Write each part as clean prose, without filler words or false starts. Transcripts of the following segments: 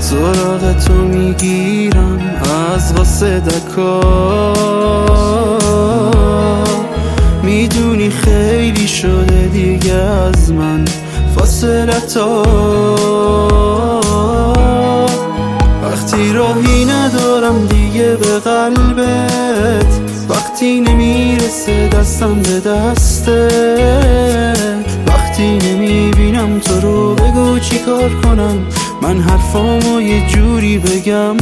سراغ تو میگیرم از قاصدکا. میدونی خیلی شده دیگه از من فاصلتا، وقتی راهی ندارم دیگه به قلبت، وقتی نمیرسه دستم به دستت، وقتی نمیبینم تو رو بگو چی کار کنم، من حرفامو یه جوری بگم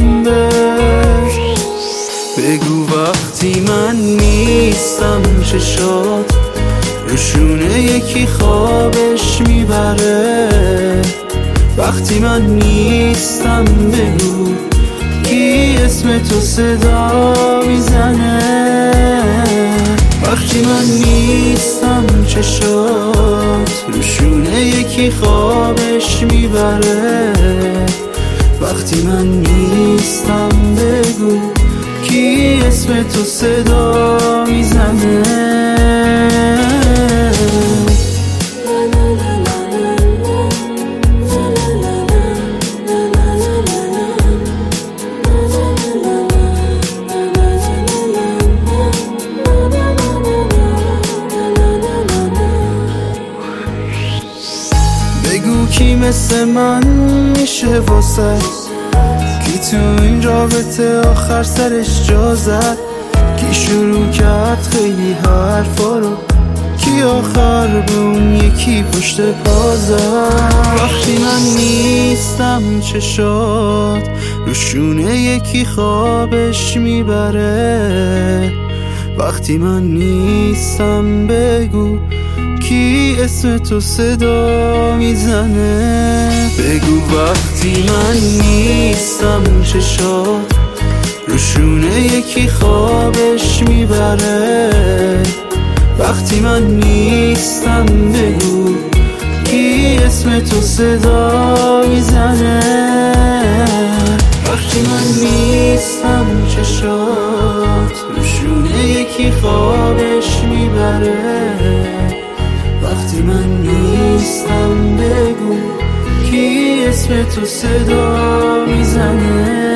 بگو وقتی من نیستم چشات روشونه یکی خوابش میبره، وقتی من نیستم بگو کی اسم تو صدا میزنه، وقتی من نیستم چشات روشونه یکی خوابش میبره، وقتی من نیستم بگو کی اسم تو صدا میزنه. بگو کی مثل من میشه واسه، کی تو این رابطه آخر سرش جا زد، کی شروع کرد خیلی حرفا رو، کی آخر به اون یکی پشت پا زد، وقتی من نیستم چشات روشونه یکی خوابش میبره، وقتی من نیستم بگو کی اسم تو صدا میزنه، بگو وقتی من نیستم چشات روشونه یکی خوابش میبره، وقتی من نیستم بگو کی اسم تو صدا میزنه، وقتی من نیستم چشات روشونه یکی خوابش میبره، وقتی من نیستم بگو کی اسم تو صدا میزنه.